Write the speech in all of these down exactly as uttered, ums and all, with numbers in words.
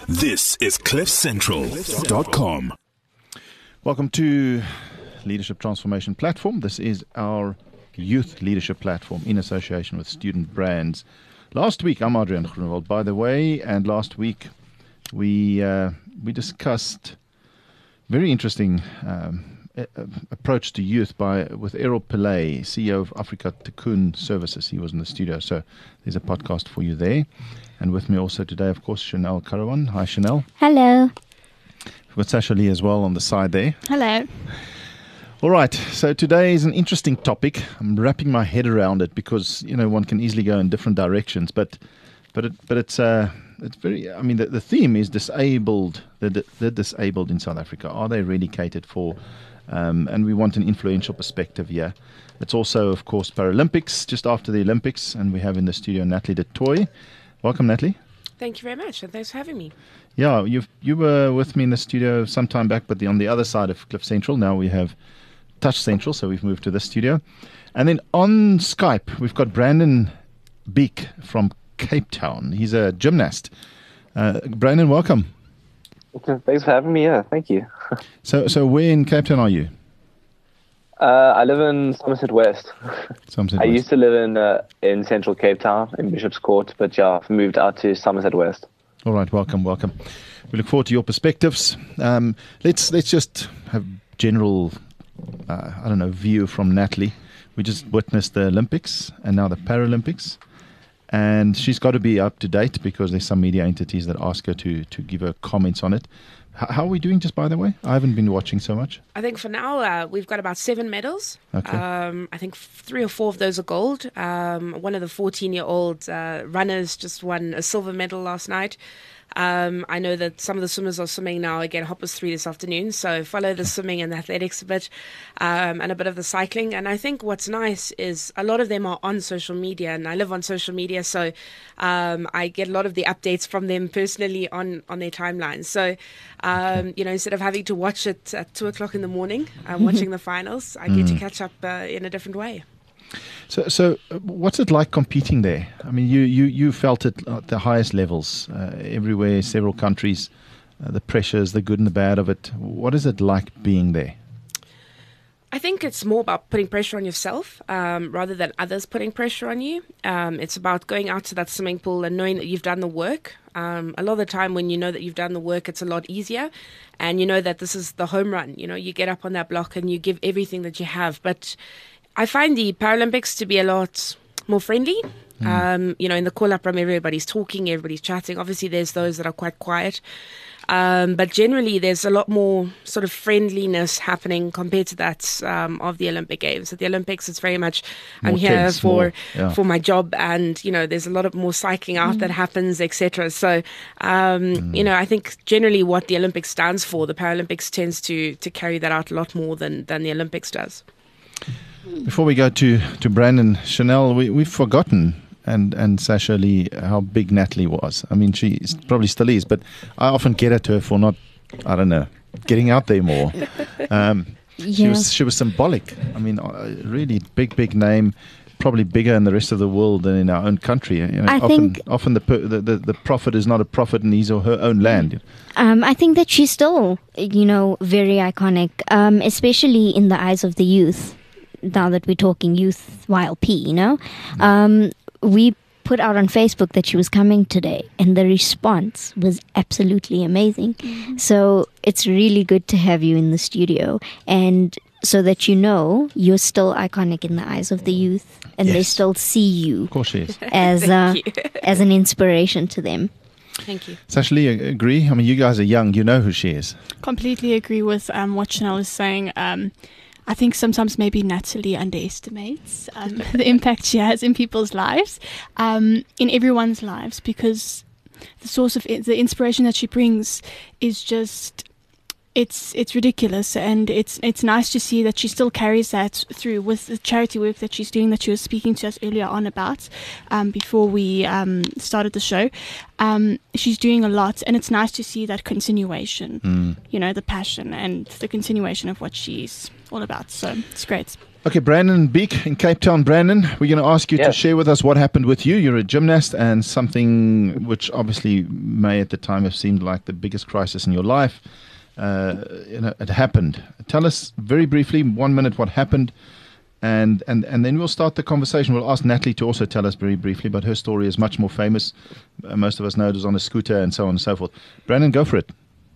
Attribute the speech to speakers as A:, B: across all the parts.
A: This is cliff central dot com.
B: Welcome to Leadership Transformation Platform. This is our youth leadership platform in association with Student Brands. Last week, I'm Adrian Groenewald, by the way, and last week we uh, we discussed very interesting um, a- a- approach to youth by with Errol Pillay, C E O of Africa Tikkun Services. He was in the studio, so there's a podcast for you there. And with me also today, of course, Chanel Carawan. Hi, Chanel.
C: Hello.
B: We've got Sasha Lee as well on the side there.
C: Hello.
B: All right, so today is an interesting topic. I'm wrapping my head around it because, you know, one can easily go in different directions, but but it, but it's uh it's very, I mean, the, the theme is disabled, the, the disabled in South Africa. Are they really catered for? Um, and we want an influential perspective here. It's also, of course, Paralympics, just after the Olympics, and we have in the studio Natalie de Toy. Welcome, Natalie.
D: Thank you very much, and thanks for having me.
B: Yeah, you you were with me in the studio some time back, but the, on the other side of Cliff Central. Now we have Touch Central, so we've moved to this studio. And then on Skype, we've got Brandon Beek from Cape Town. He's a gymnast. Uh, Brandon, welcome.
E: Okay, thanks for having me. Yeah, thank you.
B: So, so where in Cape Town are you?
E: Uh, I live in Somerset West.
B: Somerset
E: I
B: West.
E: used to live in uh, in Central Cape Town, in Bishop's Court, but yeah, I've moved out to Somerset West.
B: All right, welcome, welcome. We look forward to your perspectives. Um, let's let's just have general, uh, I don't know, view from Natalie. We just witnessed the Olympics and now the Paralympics, and she's got to be up to date because there's some media entities that ask her to to give her comments on it. H- how are we doing, just by the way? I haven't been watching so much.
D: I think for now uh, we've got about seven medals.
B: Okay.
D: Um, I think f- three or four of those are gold. Um, one of the fourteen-year-old uh, runners just won a silver medal last night. Um, I know that some of the swimmers are swimming now again, Hoppers three this afternoon. So follow the swimming and the athletics a bit, um, and a bit of the cycling. And I think what's nice is a lot of them are on social media, and I live on social media, so um, I get a lot of the updates from them personally on, on their timelines. So, um, you know, instead of having to watch it at two o'clock in the morning, I'm watching the finals. I get to catch up uh, in a different way.
B: So, so uh, what's it like competing there? I mean, you, you, you felt it at the highest levels, uh, everywhere, several countries, uh, the pressures, the good and the bad of it. What is it like being there?
D: I think it's more about putting pressure on yourself um, rather than others putting pressure on you. Um, it's about going out to that swimming pool and knowing that you've done the work. Um, a lot of the time when you know that you've done the work, it's a lot easier. And you know that this is the home run. You know, you get up on that block and you give everything that you have. But I find the Paralympics to be a lot more friendly. Mm. Um, you know, in the call-up room, everybody's talking, everybody's chatting. Obviously, there's those that are quite quiet. Um, but generally, there's a lot more sort of friendliness happening compared to that um, of the Olympic Games. At the Olympics, it's very much, I'm
B: More
D: here
B: tense,
D: for
B: more, yeah.
D: for my job, and you know, there's a lot of more cycling out mm. that happens, et cetera. So, um, mm. you know, I think generally what the Olympics stands for, the Paralympics tends to to carry that out a lot more than than the Olympics does.
B: Before we go to, to Brandon, Chanel, we, we've forgotten, and, and Sasha Lee, how big Natalie was. I mean, she probably still is, but I often get at her for not, I don't know, getting out there more. Um,
C: Yeah.
B: She was she was symbolic. I mean, a really big, big name, probably bigger in the rest of the world than in our own country. You know,
C: I
B: often,
C: think-
B: often the, per- the, the the prophet is not a prophet in his or her own land.
C: Um, I think that she's still, you know, very iconic, um, especially in the eyes of the youth. Now that we're talking youth Y L P, you know, um, we put out on Facebook that she was coming today, and the response was absolutely amazing. Mm-hmm. So it's really good to have you in the studio, and so that you know you're still iconic in the eyes of the youth, and
B: Yes.
C: they still see you
B: Of course she is.
C: as uh,
D: Thank you.
C: as an inspiration to them.
D: Thank you.
B: Sasha Lee, agree? I mean, you guys are young. You know who she is.
F: Completely agree with um, what Chanel is saying. Um, I think sometimes maybe Natalie underestimates um, the impact she has in people's lives, um, in everyone's lives, because the source of it, the inspiration that she brings is just, it's it's ridiculous, and it's it's nice to see that she still carries that through with the charity work that she's doing, that she was speaking to us earlier on about um, before we um, started the show. Um, she's doing a lot, and it's nice to see that continuation,
B: Mm.
F: you know, the passion and the continuation of what she's all about. So it's great.
B: Okay, Brandon Beek in Cape Town. Brandon, we're going to ask you to
E: Yes.
B: share with us what happened with you. You're a gymnast, and something which obviously may at the time have seemed like the biggest crisis in your life. Uh, you know, it happened. Tell us very briefly, one minute, what happened, and, and, and then we'll start the conversation. We'll ask Natalie to also tell us very briefly, but her story is much more famous. Uh, most of us know it was on a scooter and so on and so forth. Brandon, go for it.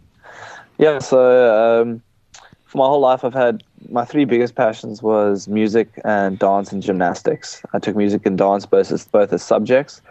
E: Yeah, so um, for my whole life, I've had my three biggest passions was music and dance and gymnastics. I took music and dance both as, both as subjects,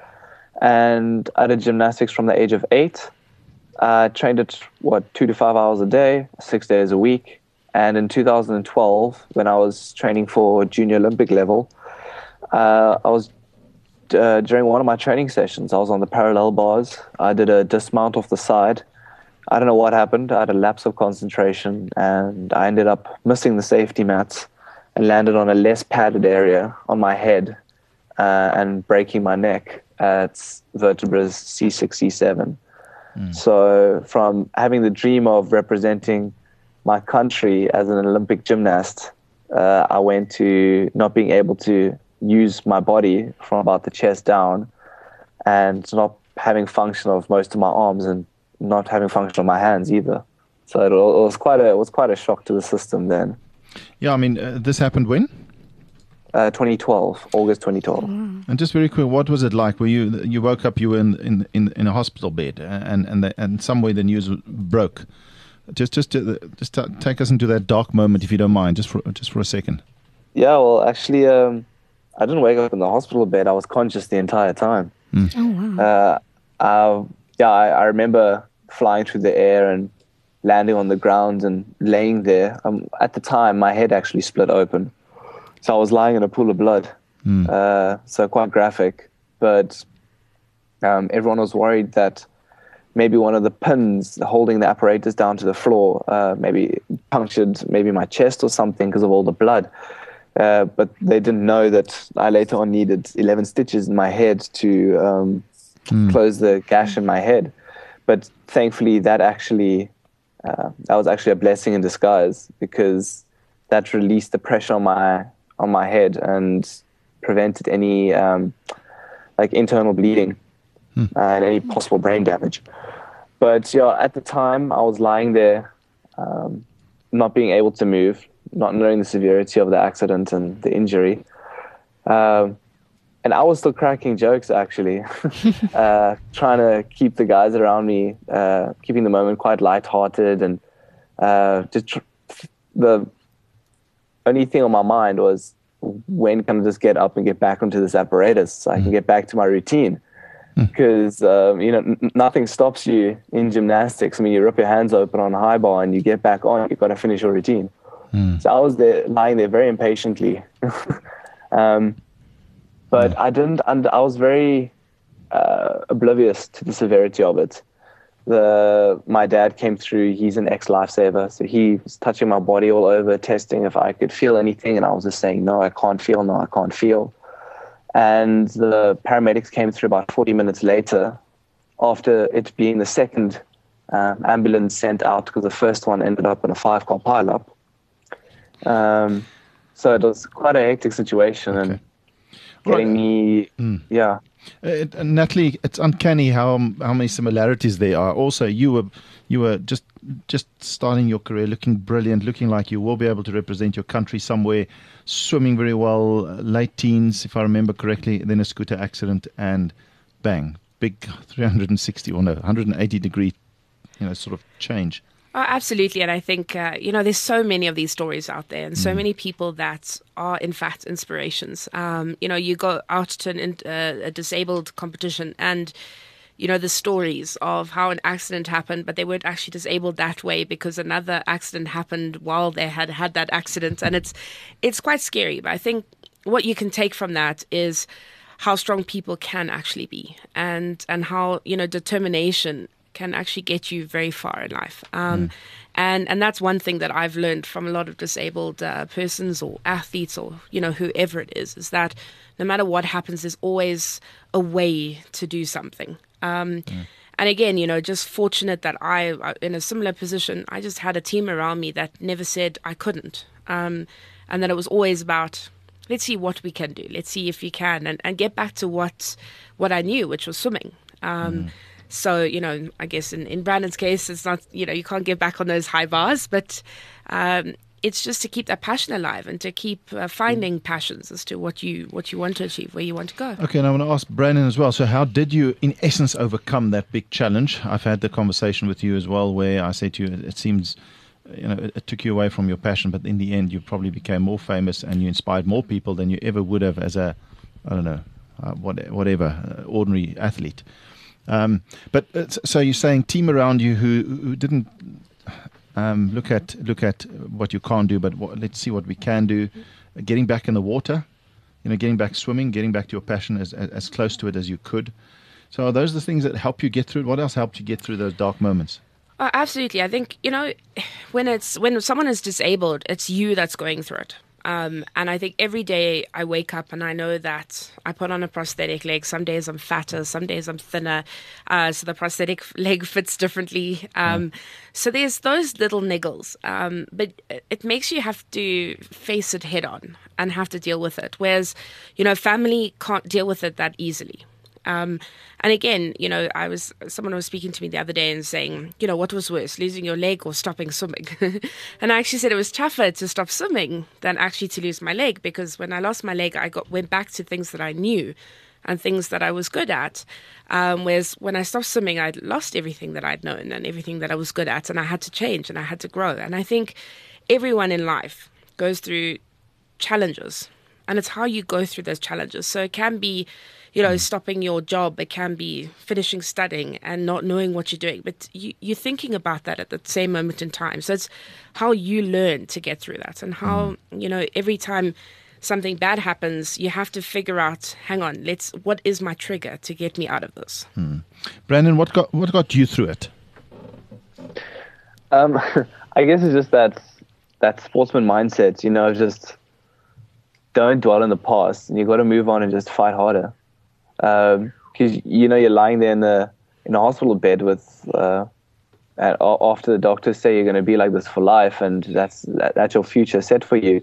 E: and I did gymnastics from the age of eight. I trained at, what, two to five hours a day, six days a week. And in two thousand twelve, when I was training for junior Olympic level, uh, I was uh, during one of my training sessions, I was on the parallel bars. I did a dismount off the side. I don't know what happened. I had a lapse of concentration, and I ended up missing the safety mats and landed on a less padded area on my head uh, and breaking my neck at vertebrae C six, C seven. Mm. So from having the dream of representing my country as an Olympic gymnast, uh, I went to not being able to use my body from about the chest down, and not having function of most of my arms, and not having function of my hands either. So it, it was quite a it was quite a shock to the system then.
B: Yeah, I mean, uh, this happened when?
E: Uh, twenty twelve, August twenty twelve.
B: And just very quick, what was it like? Were you you woke up? You were in in, in, in a hospital bed, and and the, and some way the news broke. Just just to, just to take us into that dark moment, if you don't mind, just for just for a second.
E: Yeah, well, actually, um, I didn't wake up in the hospital bed. I was conscious the entire time.
B: Mm.
C: Oh, wow.
E: Uh, uh, yeah, I, I remember flying through the air and landing on the ground and laying there. Um, at the time, my head actually split open. So I was lying in a pool of blood. Mm. Uh, so quite graphic. But um, everyone was worried that maybe one of the pins holding the apparatus down to the floor uh, maybe punctured maybe my chest or something because of all the blood. Uh, but they didn't know that I later on needed eleven stitches in my head to um, mm. close the gash in my head. But thankfully, that actually uh, that was actually a blessing in disguise, because that released the pressure on my on my head and prevented any um, like internal bleeding hmm. uh, and any possible brain damage. But yeah, at the time, I was lying there, um, not being able to move, not knowing the severity of the accident and the injury. Um, And I was still cracking jokes, actually, uh, trying to keep the guys around me, uh, keeping the moment quite lighthearted. And uh, just tr- the only thing on my mind was, when can I just get up and get back onto this apparatus so I can get back to my routine? Because, um, you know, n- nothing stops you in gymnastics. I mean, you rip your hands open on a high bar and you get back on, you've got to finish your routine. Mm. So I was there, lying there very impatiently. um, But I didn't, and I was very uh, oblivious to the severity of it. The my dad came through. He's an ex-lifesaver, so he was touching my body all over, testing if I could feel anything, and I was just saying, no, I can't feel, no, I can't feel. And the paramedics came through about forty minutes later, after it being the second uh, ambulance sent out, because the first one ended up in a five-car pileup. Um, so it was quite a hectic situation, okay. and getting me, mm. yeah.
B: Uh, it, uh, Natalie, it's uncanny how how many similarities there are. Also, you were you were just just starting your career, looking brilliant, looking like you will be able to represent your country somewhere, swimming very well, uh, late teens, if I remember correctly. Then a scooter accident, and bang, big three hundred sixty or no, one hundred eighty degree, you know, sort of change.
D: Oh, absolutely. And I think, uh, you know, there's so many of these stories out there, and so mm. many people that are, in fact, inspirations. Um, you know, you go out to an, uh, a disabled competition and, you know, the stories of how an accident happened, but they weren't actually disabled that way because another accident happened while they had had that accident. And it's it's quite scary. But I think what you can take from that is how strong people can actually be, and, and how, you know, determination can actually get you very far in life. Um, mm. and, and that's one thing that I've learned from a lot of disabled uh, persons or athletes or, you know, whoever it is, is that no matter what happens, there's always a way to do something. Um, mm. And again, you know, just fortunate that I, in a similar position, I just had a team around me that never said I couldn't. Um, and that it was always about, let's see what we can do. Let's see if you can, and, and get back to what what I knew, which was swimming. Um, mm. So, you know, I guess in, in Brandon's case, it's not, you know, you can't get back on those high bars, but um, it's just to keep that passion alive and to keep uh, finding passions as to what you what you want to achieve, where you want to go.
B: Okay, and I want to ask Brandon as well. So how did you, in essence, overcome that big challenge? I've had the conversation with you as well where I say to you, it seems, you know, it, it took you away from your passion, but in the end, you probably became more famous and you inspired more people than you ever would have as a, I don't know, uh, what, whatever, uh, ordinary athlete. Um, but uh, so you're saying team around you who, who didn't um, look at look at what you can't do, but what, let's see what we can do. Uh, getting back in the water, you know, getting back swimming, getting back to your passion as, as as close to it as you could. So are those the things that help you get through it? What else helped you get through those dark moments?
D: Uh, absolutely. I think, you know, when it's when someone is disabled, it's you that's going through it. Um, and I think every day I wake up and I know that I put on a prosthetic leg. Some days I'm fatter, some days I'm thinner. Uh, so the prosthetic leg fits differently. Um, yeah. So there's those little niggles. Um, but it makes you have to face it head on and have to deal with it. Whereas, you know, family can't deal with it that easily. Um, and again, you know, I was someone was speaking to me the other day and saying, you know, what was worse, losing your leg or stopping swimming? And I actually said it was tougher to stop swimming than actually to lose my leg, because when I lost my leg, I got went back to things that I knew and things that I was good at. Um, whereas when I stopped swimming, I'd lost everything that I'd known and everything that I was good at, and I had to change and I had to grow. And I think everyone in life goes through challenges, and it's how you go through those challenges. So it can be, you know, stopping your job. It can be finishing studying and not knowing what you're doing. But you, you're thinking about that at the same moment in time. So it's how you learn to get through that, and how, you know, every time something bad happens, you have to figure out, hang on, let's, what is my trigger to get me out of this?
B: Hmm. Brandon, what got what got you through it?
E: Um, I guess it's just that that sportsman mindset, you know, just don't dwell in the past, and you got to move on and just fight harder. Because um, you know you're lying there in the in a hospital bed with uh, at, after the doctors say you're going to be like this for life, and that's that, that's your future set for you.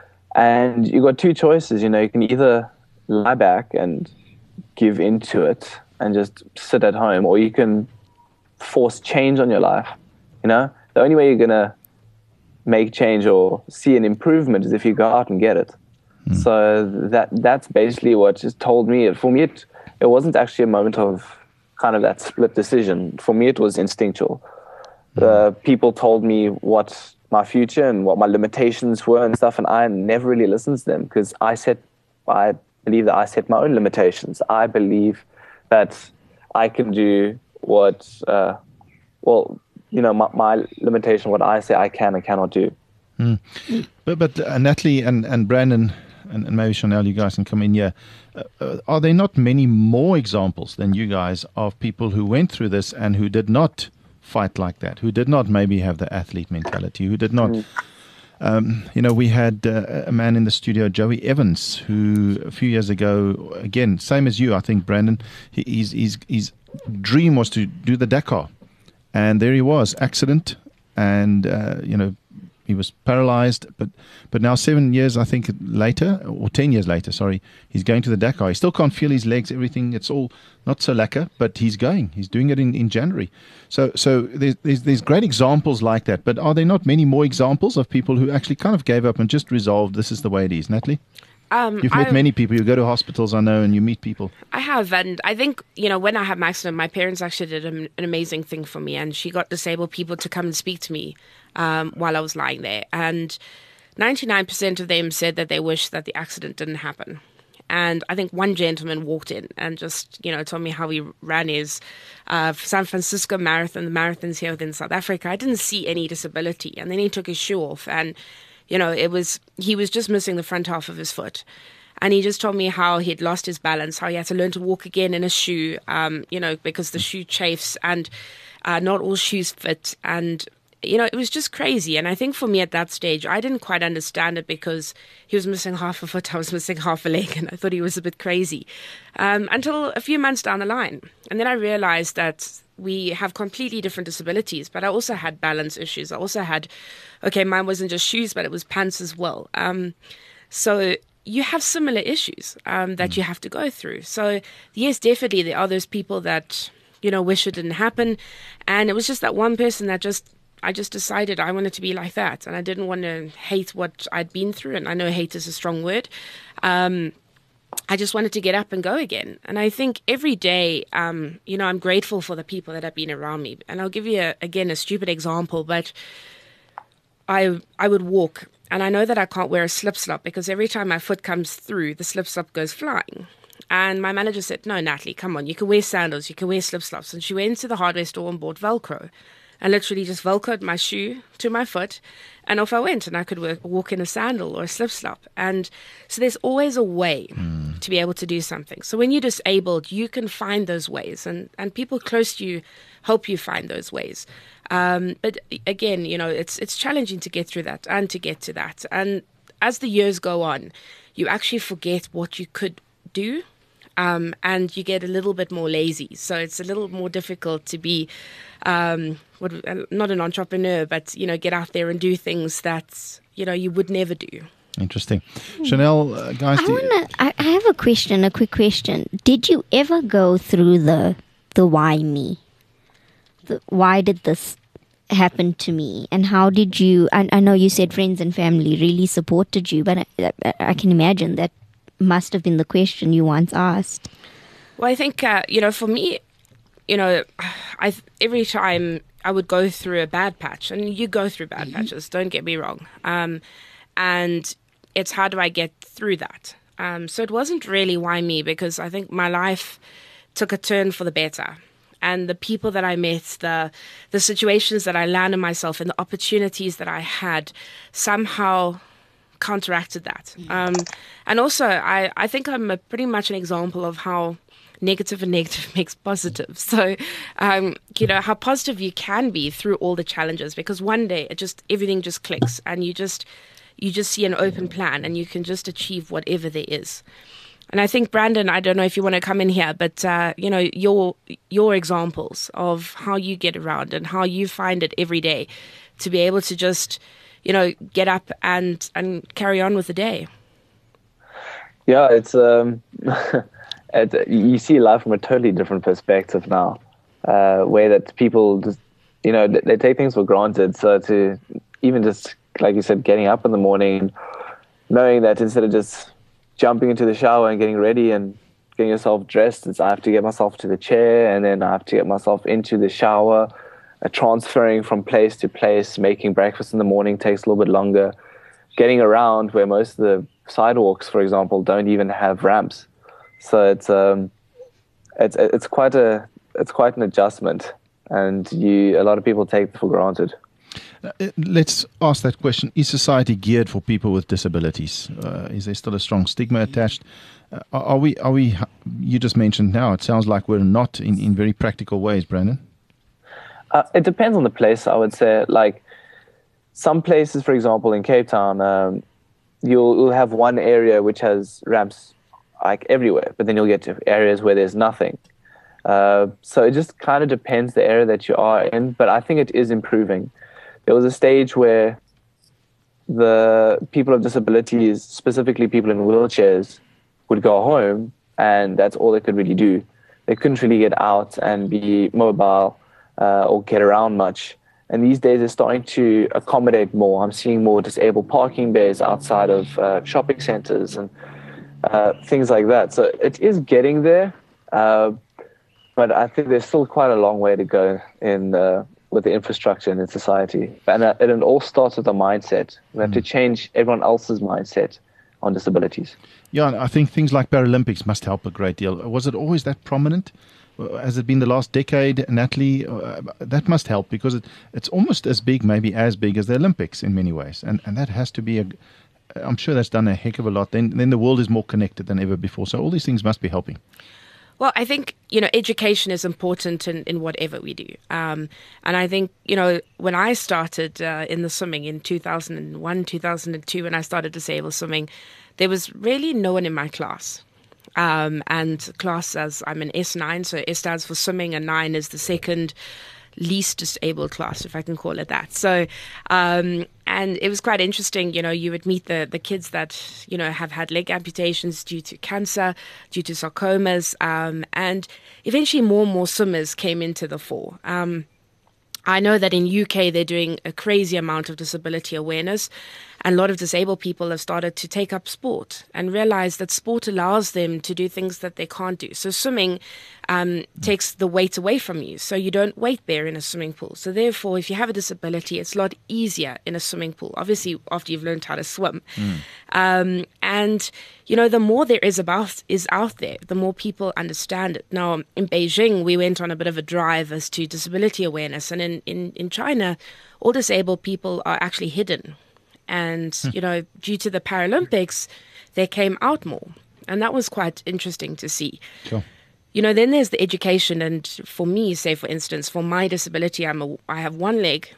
E: And you got two choices. You know, you can either lie back and give into it and just sit at home, or you can force change on your life. You know, the only way you're going to make change or see an improvement is if you go out and get it. So that that's basically what just told me. For me, it, it wasn't actually a moment of kind of that split decision. For me, it was instinctual. Mm. Uh, people told me what my future and what my limitations were and stuff, and I never really listened to them, because I set, I believe that I set my own limitations. I believe that I can do what, uh, well, you know, my, my limitation, what I say I can and cannot do.
B: Mm. But but uh, Natalie and, and Brandon, and, and maybe Chanel, you guys can come in here. Uh, uh, are there not many more examples than you guys of people who went through this and who did not fight like that, who did not maybe have the athlete mentality, who did not... Mm. Um, you know, we had uh, a man in the studio, Joey Evans, who a few years ago, again, same as you, I think, Brandon, he, his, his, his dream was to do the Dakar. And there he was, accident, and, uh, you know, he was paralyzed, but but now seven years, I think, later, or ten years later, sorry, he's going to the Dakar. He still can't feel his legs, everything. It's all not so lacquer, but he's going. He's doing it in, in January. So so there's, there's there's great examples like that. But are there not many more examples of people who actually kind of gave up and just resolved this is the way it is? Natalie?
D: Um,
B: You've met
D: I,
B: many people. You go to hospitals, I know, and you meet people.
D: I have, and I think, you know, when I had my accident, my parents actually did an, an amazing thing for me, and she got disabled people to come and speak to me um, while I was lying there. And ninety-nine percent of them said that they wished that the accident didn't happen. And I think one gentleman walked in and just, you know, told me how he ran his uh, San Francisco marathon, the marathons here within South Africa. I didn't see any disability. And then he took his shoe off, and you know, it was, he was just missing the front half of his foot. And he just told me how he had lost his balance, how he had to learn to walk again in a shoe, um, you know, because the shoe chafes, and uh, not all shoes fit. And you know, it was just crazy. And I think for me at that stage, I didn't quite understand it because he was missing half a foot, I was missing half a leg, and I thought he was a bit crazy um, until a few months down the line. And then I realized that we have completely different disabilities, but I also had balance issues. I also had, okay, mine wasn't just shoes, but it was pants as well. Um, so you have similar issues um, that mm. you have to go through. So yes, definitely there are those people that, you know, wish it didn't happen. And it was just that one person that just, I just decided I wanted to be like that. And I didn't want to hate what I'd been through. And I know hate is a strong word. Um, I just wanted to get up and go again. And I think every day, um, you know, I'm grateful for the people that have been around me. And I'll give you, a, again, a stupid example, but I I would walk. And I know that I can't wear a slip-slop because every time my foot comes through, the slip-slop goes flying. And my manager said, no, Natalie, come on, you can wear sandals, you can wear slip-slops. And she went to the hardware store and bought Velcro. And literally just Velcroed my shoe to my foot, and off I went, and I could work, walk in a sandal or a slip-slop. And so there's always a way mm. to be able to do something. So when you're disabled, you can find those ways, and, and people close to you help you find those ways. Um, but again, you know, it's it's challenging to get through that and to get to that. And as the years go on, you actually forget what you could do. Um, and you get a little bit more lazy. So it's a little more difficult to be, um, what, uh, not an entrepreneur, but, you know, get out there and do things that, you know, you would never do.
B: Interesting. Chanel, uh, guys.
C: I, wanna, I, I have a question, a quick question. Did you ever go through the the why me? The, why did this happen to me? And how did you, I, I know you said friends and family really supported you, but I, I, I can imagine that must have been the question you once asked.
D: Well, I think, uh, you know, for me, you know, I every time I would go through a bad patch, and you go through bad mm-hmm. patches, don't get me wrong. Um, and it's how do I get through that? Um, so it wasn't really why me, because I think my life took a turn for the better. And the people that I met, the the situations that I landed myself in, the opportunities that I had, somehow counteracted that. Um, and also, I, I think I'm a pretty much an example of how negative and negative makes positive. So, um, you know, how positive you can be through all the challenges, because one day it just, everything just clicks, and you just, you just see an open plan, and you can just achieve whatever there is. And I think, Brandon, I don't know if you want to come in here, but, uh, you know, your, your examples of how you get around and how you find it every day to be able to just, you know, get up and, and carry on with the day.
E: Yeah, it's um, it, you see life from a totally different perspective now, uh, where that people just, you know, they take things for granted. So to even just, like you said, getting up in the morning, knowing that instead of just jumping into the shower and getting ready and getting yourself dressed, it's I have to get myself to the chair, and then I have to get myself into the shower. Uh, transferring from place to place, making breakfast in the morning takes a little bit longer. Getting around where most of the sidewalks, for example, don't even have ramps, so it's um, it's it's quite a it's quite an adjustment, and you a lot of people take it for granted.
B: Uh, let's ask that question: is society geared for people with disabilities? Uh, is there still a strong stigma attached? Uh, are, are we? Are we? You just mentioned now. It sounds like we're not in, in very practical ways, Brandon.
E: Uh, it depends on the place, I would say. Like some places, for example, in Cape Town, um, you'll, you'll have one area which has ramps like everywhere, but then you'll get to areas where there's nothing. Uh, so it just kind of depends the area that you are in, but I think it is improving. There was a stage where the people with disabilities, specifically people in wheelchairs, would go home, and that's all they could really do. They couldn't really get out and be mobile, Uh, or get around much. And these days they're starting to accommodate more. I'm seeing more disabled parking bays outside of uh, shopping centers and uh, things like that. So it is getting there, uh, but I think there's still quite a long way to go in uh, with the infrastructure and in society. And uh, it all starts with a mindset. We have mm. to change everyone else's mindset on disabilities.
B: Yeah, I think things like Paralympics must help a great deal. Was it always that prominent? Has it been the last decade, Natalie? Uh, that must help, because it, it's almost as big, maybe as big as the Olympics in many ways. And and that has to be, a, I'm sure that's done a heck of a lot. Then, then the world is more connected than ever before. So all these things must be helping.
D: Well, I think, you know, education is important in, in whatever we do. Um, and I think, you know, when I started uh, in the swimming in two thousand one, two thousand two, when I started disabled swimming, there was really no one in my class. Um, and class, as I'm an S nine, so S stands for swimming, and nine is the second least disabled class, if I can call it that. So, um, and it was quite interesting, you know, you would meet the, the kids that, you know, have had leg amputations due to cancer, due to sarcomas, um, and eventually more and more swimmers came into the fore. Um, I know that in U K they're doing a crazy amount of disability awareness, and a lot of disabled people have started to take up sport and realize that sport allows them to do things that they can't do. So swimming um, takes the weight away from you, so you don't weight bear in a swimming pool. So therefore, if you have a disability, it's a lot easier in a swimming pool, obviously after you've learned how to swim. Mm. Um, and, you know, the more there is about is out there, the more people understand it. Now, in Beijing, we went on a bit of a drive as to disability awareness, and in, in, in China, all disabled people are actually hidden. And, you know, due to the Paralympics, they came out more. And that was quite interesting to see.
B: Sure.
D: You know, then there's the education. And for me, say, for instance, for my disability, I'm a, I have one leg.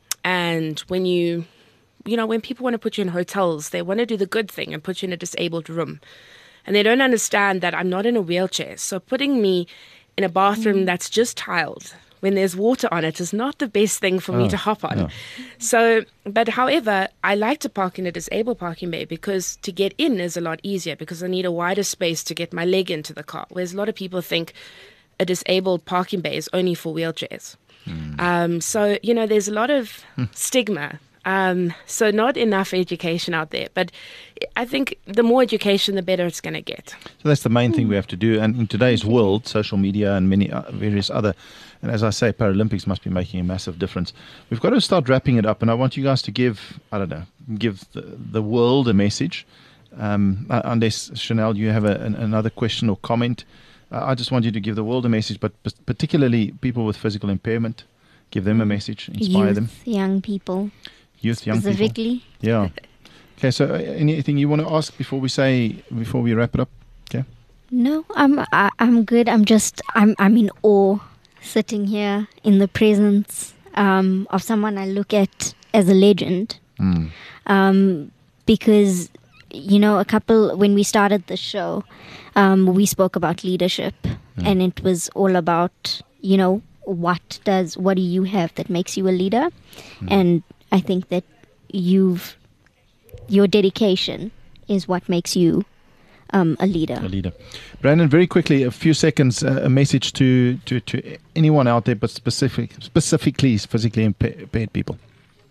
D: And when you, you know, when people want to put you in hotels, they want to do the good thing and put you in a disabled room. And they don't understand that I'm not in a wheelchair. So putting me in a bathroom mm. that's just tiled, when there's water on it, is not the best thing for oh, me to hop on. Yeah. So, but however, I like to park in a disabled parking bay because to get in is a lot easier because I need a wider space to get my leg into the car. Whereas a lot of people think a disabled parking bay is only for wheelchairs. Mm. Um, so, you know, there's a lot of mm. stigma. Um, so not enough education out there. But I think the more education, the better it's going to get.
B: So that's the main thing we have to do. And in today's world, social media and many uh, various other, and as I say, Paralympics must be making a massive difference. We've got to start wrapping it up. And I want you guys to give, I don't know, give the, the world a message. Um, unless, Chanel, you have a, an, another question or comment. Uh, I just want you to give the world a message, but particularly people with physical impairment. Give them a message, inspire
C: Youth,
B: them.
C: Young people.
B: Youth, young
C: specifically.
B: people. Yeah. Okay. So, uh, anything you want to ask before we say before we wrap it up? Okay.
C: No, I'm I, I'm good. I'm just I'm I'm in awe, sitting here in the presence um, of someone I look at as a legend.
B: Mm.
C: Um, because you know, a couple when we started the show, um, we spoke about leadership, mm. and it was all about you know what does what do you have that makes you a leader, mm. and I think that you've your dedication is what makes you um, a leader.
B: A leader. Brandon, very quickly, a few seconds, uh, a message to, to, to anyone out there, but specific, specifically physically impaired people.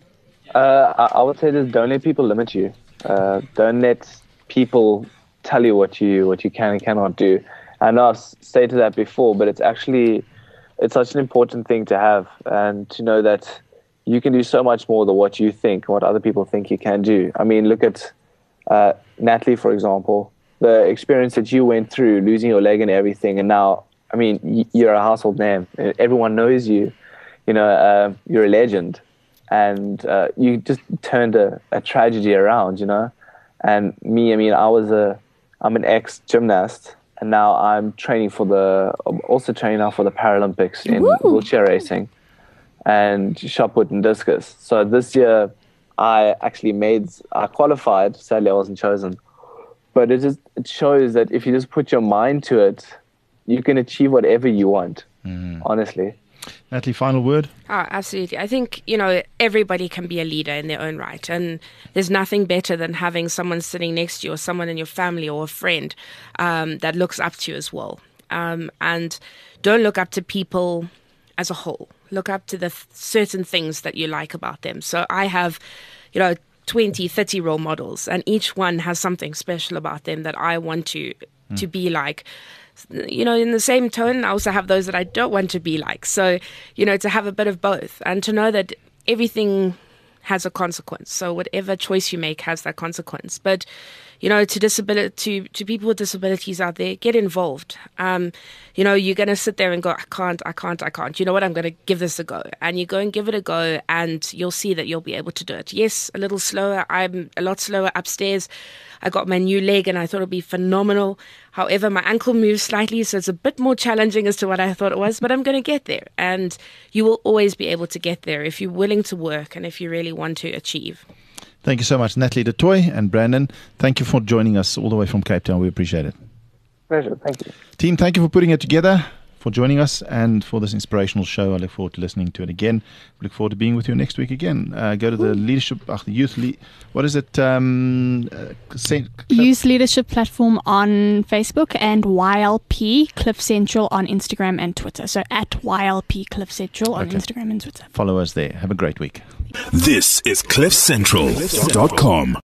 E: Uh, I, I would say this: don't let people limit you. Uh, don't let people tell you what you what you can and cannot do. I know I've stated that before, but it's actually it's such an important thing to have, and to know that you can do so much more than what you think, what other people think you can do. I mean, look at uh, Natalie, for example, the experience that you went through, losing your leg and everything. And now, I mean, you're a household name. Everyone knows you. You know, uh, you're a legend. And uh, you just turned a, a tragedy around, you know. And me, I mean, I was a, I'm an ex-gymnast. And now I'm training for the, I'm also training now for the Paralympics in Woo! wheelchair racing and shot put and discus. So this year I actually made, I qualified, sadly I wasn't chosen. But it just it shows that if you just put your mind to it, you can achieve whatever you want, mm. honestly.
B: Natalie, final word?
D: Oh, absolutely. I think, you know, everybody can be a leader in their own right. And there's nothing better than having someone sitting next to you or someone in your family or a friend um, that looks up to you as well. Um, and don't look up to people as a whole. Look up to the th- certain things that you like about them. So I have, you know, twenty, thirty role models, and each one has something special about them that I want to mm. to be like. You know, in the same tone, I also have those that I don't want to be like. So, you know, to have a bit of both and to know that everything has a consequence. So whatever choice you make has that consequence. But, you know, to disability, to, to people with disabilities out there, get involved. Um, you know, you're going to sit there and go, I can't, I can't, I can't. You know what? I'm going to give this a go. And you go and give it a go, and you'll see that you'll be able to do it. Yes, a little slower. I'm a lot slower upstairs. I got my new leg and I thought it'd be phenomenal. However, my ankle moves slightly, so it's a bit more challenging as to what I thought it was, but I'm going to get there. And you will always be able to get there if you're willing to work and if you really want to achieve.
B: Thank you so much, Natalie du Toit and Brandon. Thank you for joining us all the way from Cape Town. We appreciate it.
E: Pleasure. Thank you.
B: Team, thank you for putting it together, for joining us, and for this inspirational show. I look forward to listening to it again. We look forward to being with you next week again. Uh, go to the leadership, uh, the youth, le- what is it? Um, uh, Saint,
F: Youth Leadership Platform on Facebook and Y L P Cliff Central on Instagram and Twitter. So at Y L P Cliff Central on
B: Okay.
F: Instagram and Twitter.
B: Follow us there. Have a great week.
A: This is cliff central dot com.